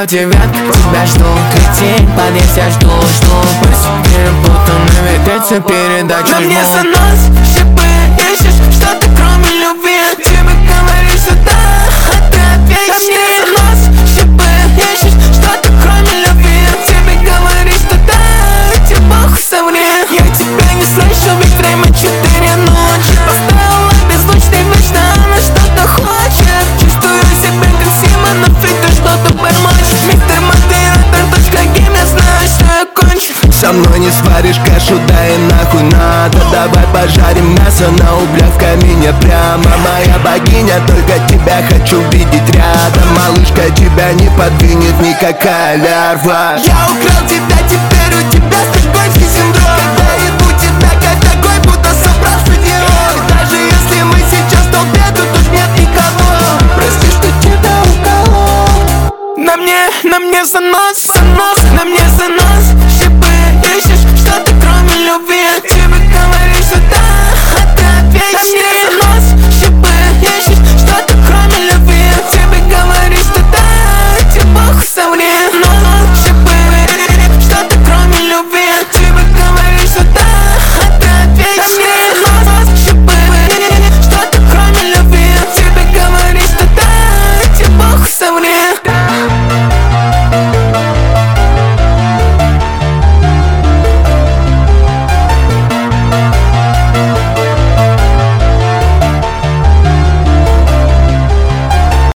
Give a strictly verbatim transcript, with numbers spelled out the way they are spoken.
девятка, тебя жду. Кретин, подъезд, я жду, жду. Пусть перепутаны, ведется передача. На мне занос, шипы, ищешь что-то кроме любви. Тебе говорю сюда, а ты ответишь. На мне занос, шипы, ищешь что-то кроме любви. Тебе говорю, что да, тебе похуй соври. Я тебя не слышу, ведь время четыре ночи. Поставила беззвучный вечно, она что-то хочет. Чувствую себя как Симонов, и ты что-то бормочешь. Мистер модератор, точка гейм, я знаю, что я кончу. Со мной не сваришь кашу, да и нахуй надо. Давай пожарим мясо на углях в камине прямо. Моя богиня, только тебя хочу видеть рядом. Малышка, тебя не подвинет никакая лярва. Я украл тебя, теперь у тебя стокгольмский синдром. Когда иду тебя как огонь, будто собрал стадион. Даже если мы сейчас в толпе, то тут нет никого. Прости, что тебя уколол. На мне, на мне занос, занос, на мне занос.